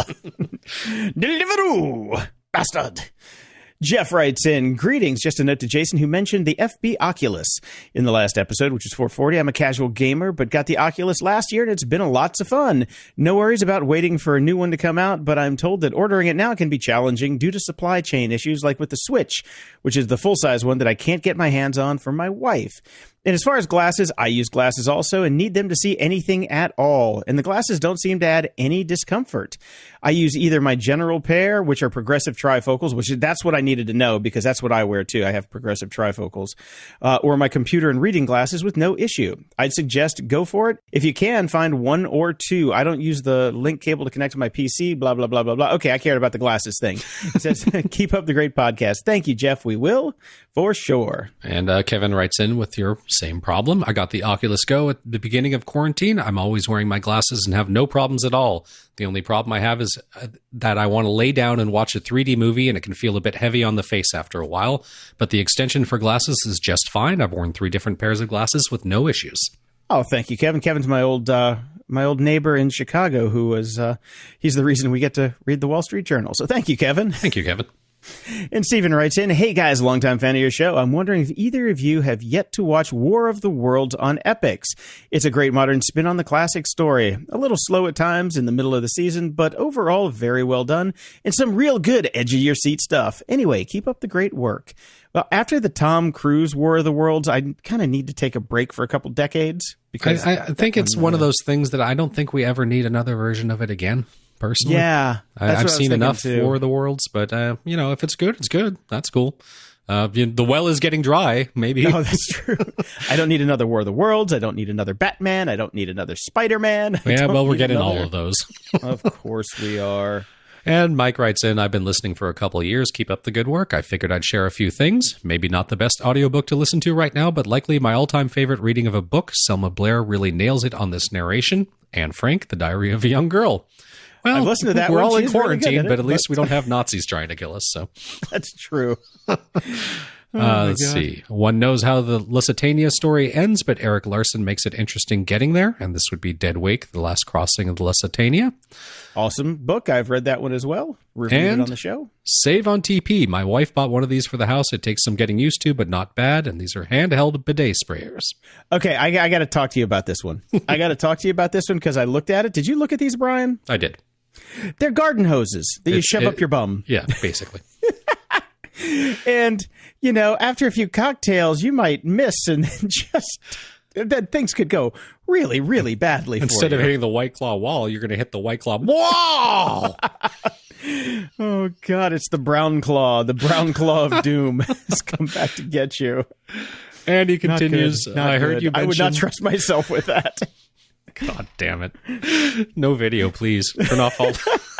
Deliveroo, bastard. Jeff writes in, greetings, just a note to Jason, who mentioned the FB Oculus in the last episode, which was 440. I'm a casual gamer, but got the Oculus last year, and it's been lots of fun. No worries about waiting for a new one to come out, but I'm told that ordering it now can be challenging due to supply chain issues, like with the Switch, which is the full-size one that I can't get my hands on for my wife. And as far as glasses, I use glasses also and need them to see anything at all. And the glasses don't seem to add any discomfort. I use either my general pair, which are progressive trifocals, which that's what I needed to know because that's what I wear too. I have progressive trifocals, or my computer and reading glasses with no issue. I'd suggest go for it. If you can, find one or two. I don't use the link cable to connect to my PC, blah, blah, blah, blah, blah. Okay, I cared about the glasses thing. It says, keep up the great podcast. Thank you, Jeff. We will, for sure. And Kevin writes in with your same problem. I got the Oculus Go at the beginning of quarantine. I'm always wearing my glasses and have no problems at all. The only problem I have is that I want to lay down and watch a 3D movie, and it can feel a bit heavy on the face after a while. But the extension for glasses is just fine. I've worn 3 different pairs of glasses with no issues. Oh, thank you, Kevin. Kevin's my old neighbor in Chicago, who was he's the reason we get to read the Wall Street Journal. So thank you, Kevin. Thank you, Kevin. And Stephen writes in, hey guys, longtime fan of your show. I'm wondering if either of you have yet to watch War of the Worlds on Epix. It's a great modern spin on the classic story. A little slow at times in the middle of the season, but overall very well done and some real good edge-of-your-seat stuff. Anyway, keep up the great work. Well, after the Tom Cruise War of the Worlds, I kind of need to take a break for a couple decades. Because I think it's one of those things that I don't think we ever need another version of it again. Personally, yeah, I've seen enough War of the Worlds, but if it's good, it's good. That's cool. The well is getting dry. Maybe. Oh, that's true. I don't need another War of the Worlds. I don't need another Batman. I don't need another Spider-Man. Yeah, well, we're getting all of those. Of course we are. And Mike writes in, I've been listening for a couple of years. Keep up the good work. I figured I'd share a few things. Maybe not the best audiobook to listen to right now, but likely my all-time favorite reading of a book. Selma Blair really nails it on this narration. Anne Frank, The Diary of a Young Girl. Well, I've listened to that. We're one. all in She's quarantine, really but at least we don't have Nazis trying to kill us. So that's true. Let's see. One knows how the Lusitania story ends, but Eric Larson makes it interesting getting there. And this would be Dead Wake, The Last Crossing of the Lusitania. Awesome book. I've read that one as well. Reviewed it on the show. Save on TP. My wife bought one of these for the house. It takes some getting used to, but not bad. And these are handheld bidet sprayers. Okay, I got to talk to you about this one. I got to talk to you about this one because I looked at it. Did you look at these, Brian? I did. They're garden hoses that you shove up your bum. Yeah, basically. And, after a few cocktails, you might miss and then just that things could go really, really badly Instead for you. of hitting the White Claw wall, you're going to hit the White Claw wall. Oh, God, it's the Brown Claw. The Brown Claw of Doom has come back to get you. And he continues, I heard you mention... I would not trust myself with that. God damn it. No video, please. Turn off all...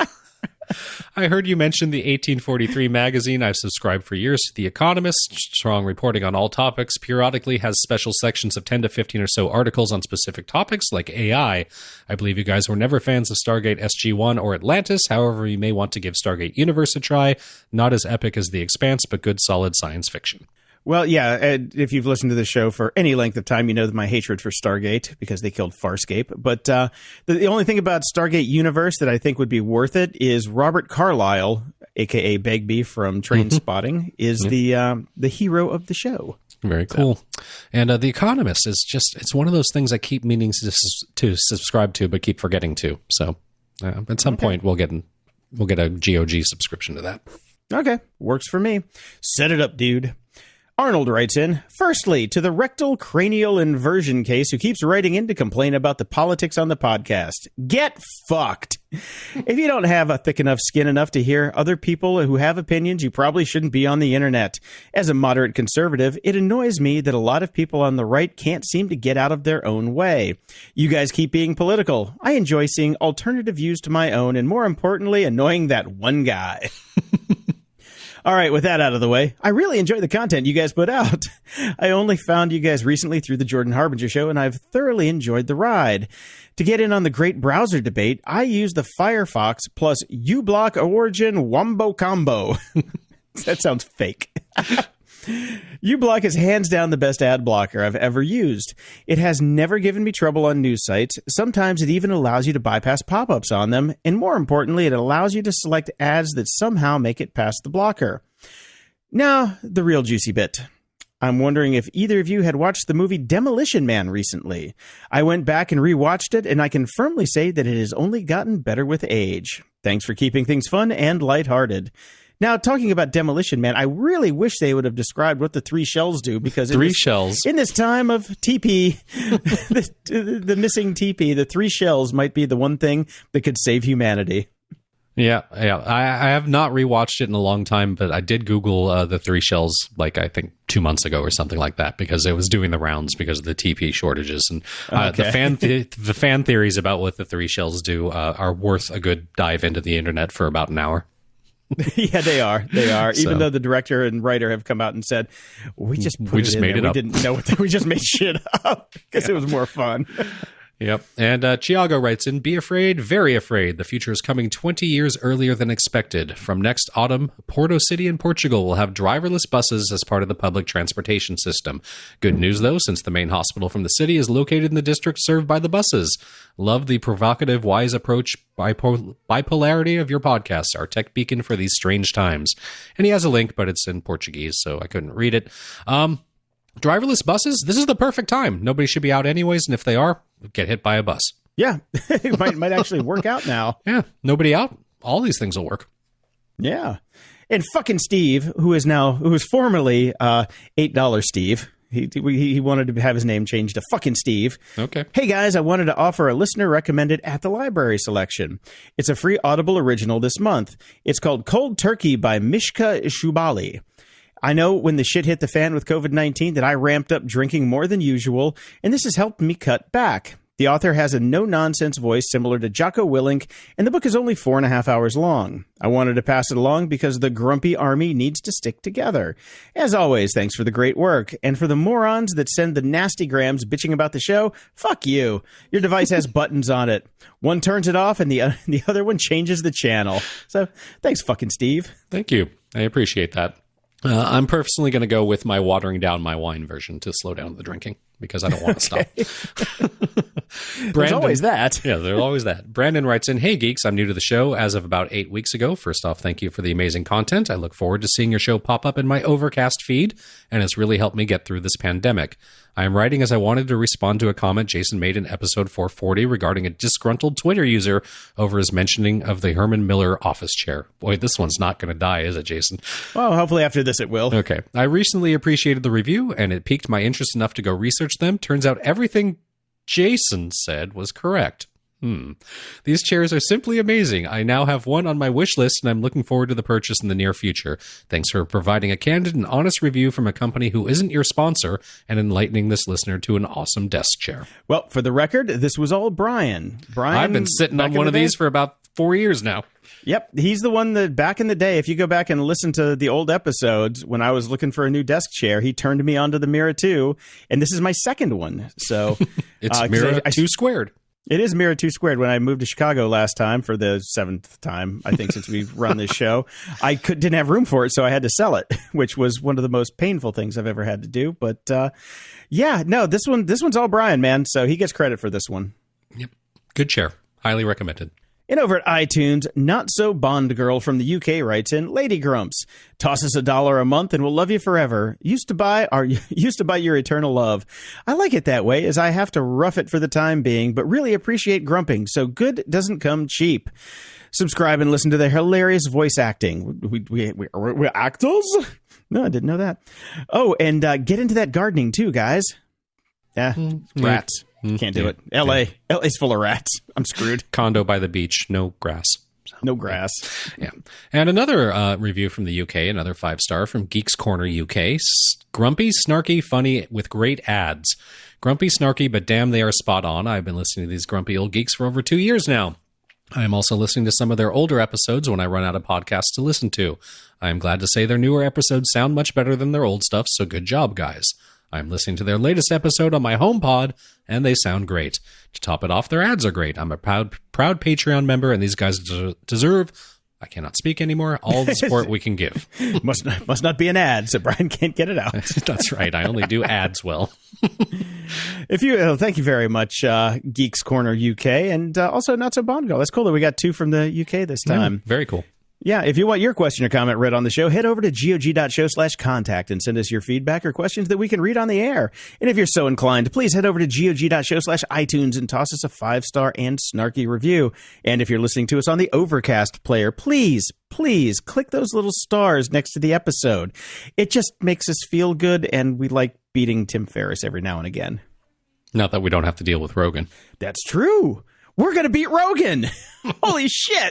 I heard you mention the 1843 magazine. I've subscribed for years to The Economist. Strong reporting on all topics. Periodically has special sections of 10 to 15 or so articles on specific topics like AI. I believe you guys were never fans of Stargate SG-1 or Atlantis. However, you may want to give Stargate Universe a try. Not as epic as The Expanse, but good solid science fiction. Well, yeah, and if you've listened to the show for any length of time, you know my hatred for Stargate because they killed Farscape. But the only thing about Stargate Universe that I think would be worth it is Robert Carlyle, a.k.a. Begbie from Trainspotting, is the hero of the show. Very cool. And The Economist is just, it's one of those things I keep meaning to subscribe to, but keep forgetting to. So at some point, we'll get a GOG subscription to that. Okay, works for me. Set it up, dude. Arnold writes in, firstly, to the rectal cranial inversion case who keeps writing in to complain about the politics on the podcast. Get fucked. If you don't have a thick enough skin enough to hear other people who have opinions, you probably shouldn't be on the internet. As a moderate conservative, it annoys me that a lot of people on the right can't seem to get out of their own way. You guys keep being political. I enjoy seeing alternative views to my own, and more importantly, annoying that one guy. All right, with that out of the way, I really enjoy the content you guys put out. I only found you guys recently through the Jordan Harbinger show, and I've thoroughly enjoyed the ride. To get in on the great browser debate, I use the Firefox plus uBlock Origin Wombo Combo. That sounds fake. uBlock is hands down the best ad blocker I've ever used. It has never given me trouble on news sites. Sometimes it even allows you to bypass pop-ups on them, and more importantly, it allows you to select ads that somehow make it past the blocker. Now, the real juicy bit. I'm wondering if either of you had watched the movie Demolition Man recently. I went back and rewatched it, and I can firmly say that it has only gotten better with age. Thanks for keeping things fun and lighthearted. Now, talking about Demolition Man, I really wish they would have described what the three shells do, because in this time of TP, the missing TP, the three shells might be the one thing that could save humanity. Yeah. I have not rewatched it in a long time, but I did Google the three shells, like I think 2 months ago or something like that, because it was doing the rounds because of the TP shortages. And the fan theories about what the three shells do are worth a good dive into the internet for about an hour. Yeah, they are. Even though the director and writer have come out and said, we just made it up. We didn't know what we just made shit up because it was more fun. Yep. And Chiago writes in, be afraid, very afraid. The future is coming 20 years earlier than expected. From next autumn, Porto City in Portugal will have driverless buses as part of the public transportation system. Good news, though, since the main hospital from the city is located in the district served by the buses. Love the provocative, wise approach, bipolarity of your podcasts, our tech beacon for these strange times. And he has a link, but it's in Portuguese, so I couldn't read it. Driverless buses, this is the perfect time. Nobody should be out anyways, and if they are, get hit by a bus. Yeah, it might actually work out now. Yeah, nobody out. All these things will work. Yeah. And fucking Steve, who is formerly $8 Steve. He wanted to have his name changed to fucking Steve. Okay. Hey guys, I wanted to offer a listener recommended At the Library selection. It's a free Audible original this month. It's called Cold Turkey by Mishka Shubali. I know when the shit hit the fan with COVID-19 that I ramped up drinking more than usual, and this has helped me cut back. The author has a no-nonsense voice similar to Jocko Willink, and the book is only 4.5 hours long. I wanted to pass it along because the grumpy army needs to stick together. As always, thanks for the great work. And for the morons that send the nasty grams bitching about the show, fuck you. Your device has buttons on it. One turns it off, and the other one changes the channel. So thanks, fucking Steve. Thank you. I appreciate that. I'm personally going to go with my watering down my wine version to slow down the drinking because I don't want to stop. There's always that. Yeah, there's always that. Brandon writes in, hey, geeks, I'm new to the show as of about 8 weeks ago. First off, thank you for the amazing content. I look forward to seeing your show pop up in my Overcast feed, and it's really helped me get through this pandemic. I am writing as I wanted to respond to a comment Jason made in episode 440 regarding a disgruntled Twitter user over his mentioning of the Herman Miller office chair. Boy, this one's not going to die, is it, Jason? Well, hopefully after this it will. Okay. I recently appreciated the review, and it piqued my interest enough to go research researched them. Turns out everything Jason said was correct. These chairs are simply amazing. I now have one on my wish list, and I'm looking forward to the purchase in the near future. Thanks for providing a candid and honest review from a company who isn't your sponsor and enlightening this listener to an awesome desk chair. Well, for the record, this was all Brian. I've been sitting on one of these for about 4 years now. Yep, he's the one that back in the day, if you go back and listen to the old episodes, when I was looking for a new desk chair, he turned me onto the Mira 2, and this is my second one. So it's Mira 2 squared. It is Mira 2 squared. When I moved to Chicago last time, for the 7th time, I think, since we've run this show, I didn't have room for it, so I had to sell it, which was one of the most painful things I've ever had to do. But this one's all Brian, man. So he gets credit for this one. Yep, good chair, highly recommended. And over at iTunes, Not So Bond Girl from the UK writes in, Lady Grumps, toss us $1 a month and we'll love you forever. Used to buy your eternal love. I like it that way, as I have to rough it for the time being, but really appreciate grumping, so good doesn't come cheap. Subscribe and listen to their hilarious voice acting. We're actors? No, I didn't know that. Oh, and get into that gardening too, guys. Yeah, rats. Can't do it. LA's full of rats. I'm screwed. Condo by the beach, no grass. No grass. Yeah. And another review from the UK, another 5-star from Geeks Corner UK. Grumpy, snarky, funny, with great ads. Grumpy, snarky, but damn, they are spot on. I've been listening to these grumpy old geeks for over 2 years now. I am also listening to some of their older episodes when I run out of podcasts to listen to. I am glad to say their newer episodes sound much better than their old stuff, so good job, guys. I'm listening to their latest episode on my HomePod, and they sound great. To top it off, their ads are great. I'm a proud Patreon member, and these guys deserve, I cannot speak anymore, all the support we can give. Must not be an ad, so Brian can't get it out. That's right. I only do ads well. Thank you very much, Geeks Corner UK, and also Not So Bond Girl. That's cool that we got 2 from the UK this time. Yeah, very cool. Yeah, if you want your question or comment read on the show, head over to gog.show/contact and send us your feedback or questions that we can read on the air. And if you're so inclined, please head over to gog.show/iTunes and toss us a 5-star and snarky review. And if you're listening to us on the Overcast player, please click those little stars next to the episode. It just makes us feel good, and we like beating Tim Ferriss every now and again. Not that we don't have to deal with Rogan. That's true. We're going to beat Rogan. Holy shit.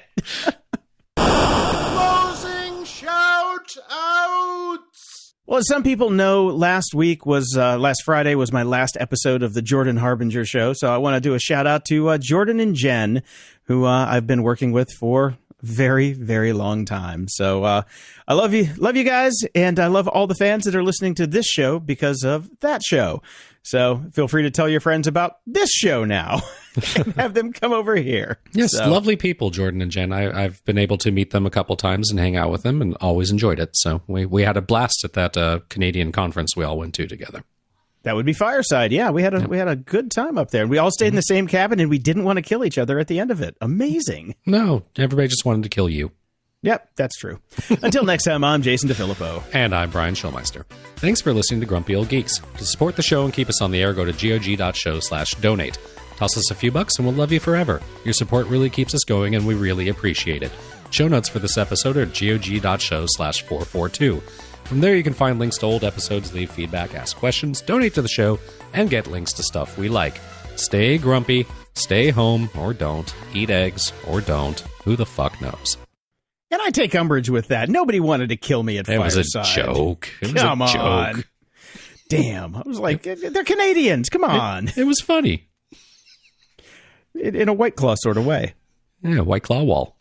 Closing shout outs. Well, as some people know, last Friday was my last episode of the Jordan Harbinger show. So I want to do a shout out to Jordan and Jen, who I've been working with for very, very long time. So I love you guys. And I love all the fans that are listening to this show because of that show. So feel free to tell your friends about this show now and have them come over here. Yes, lovely people, Jordan and Jen. I've been able to meet them a couple times and hang out with them, and always enjoyed it. So we had a blast at that Canadian conference we all went to together. That would be Fireside. Yeah, we had a good time up there. And we all stayed in the same cabin, and we didn't want to kill each other at the end of it. Amazing. No, everybody just wanted to kill you. Yep, that's true. Until next time, I'm Jason DeFilippo. And I'm Brian Schulmeister. Thanks for listening to Grumpy Old Geeks. To support the show and keep us on the air, go to gog.show/donate. Toss us a few bucks and we'll love you forever. Your support really keeps us going, and we really appreciate it. Show notes for this episode are at gog.show/442. From there, you can find links to old episodes, leave feedback, ask questions, donate to the show, and get links to stuff we like. Stay grumpy, stay home, or don't. Eat eggs, or don't. Who the fuck knows? And I take umbrage with that. Nobody wanted to kill me at Fireside. It was a joke. Come on. Damn. I was like, they're Canadians. Come on. It was funny. In a White Claw sort of way. Yeah, White Claw wall.